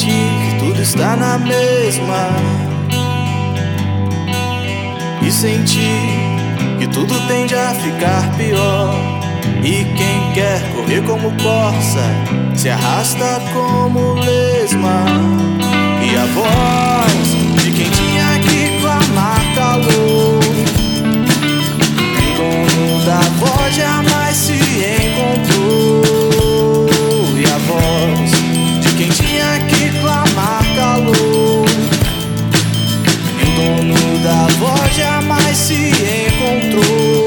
sentir que tudo está na mesma, e sentir que tudo tende a ficar pior. E quem quer correr como corça se arrasta como lesma. E a voz de quem tinha que clamar calou, e o dono da voz jamais se encontrou. E a voz de quem tinha que clamar calou, e o dono da voz jamais se encontrou.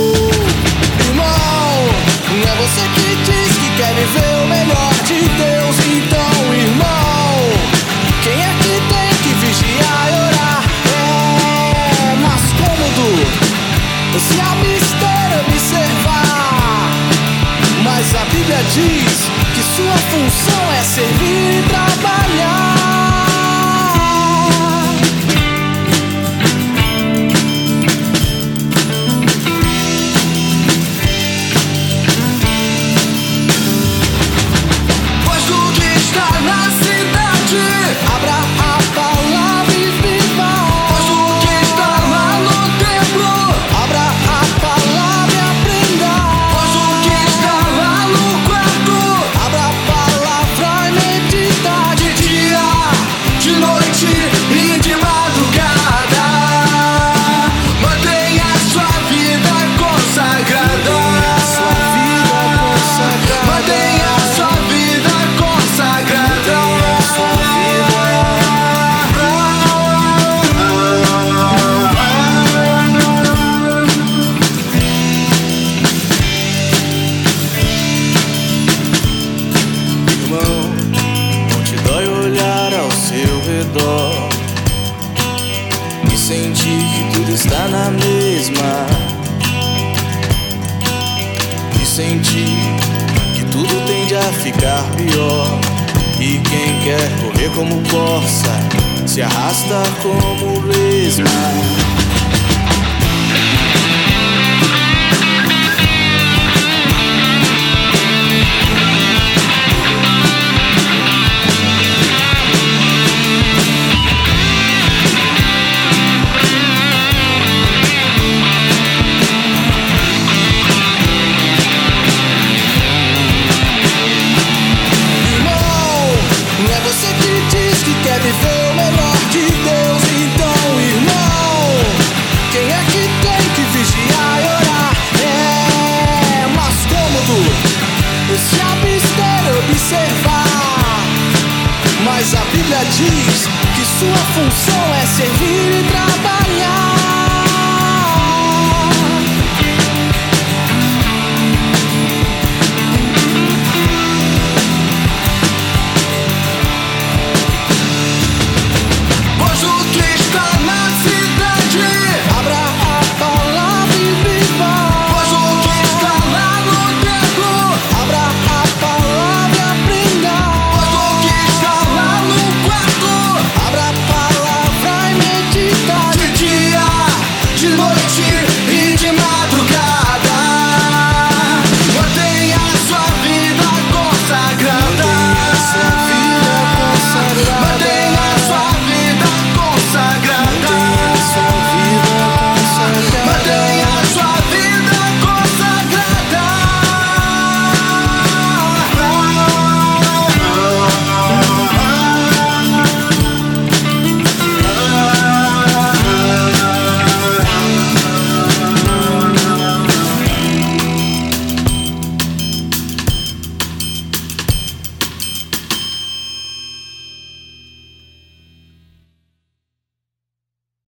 Não é você que diz que quer viver o melhor de Deus. Então, irmão, quem é que tem que vigiar e orar? É mais cômodo se abster, observar. Mas a Bíblia diz que sua função é servir e trabalhar. E sentir que tudo está na mesma, e sentir que tudo tende a ficar pior. E quem quer correr como corça se arrasta como lesma. Quer viver o melhor de Deus. Então, irmão, quem é que tem que vigiar e orar? É mais cômodo se abster, observar. Mas a Bíblia diz que sua função é servir e trabalhar.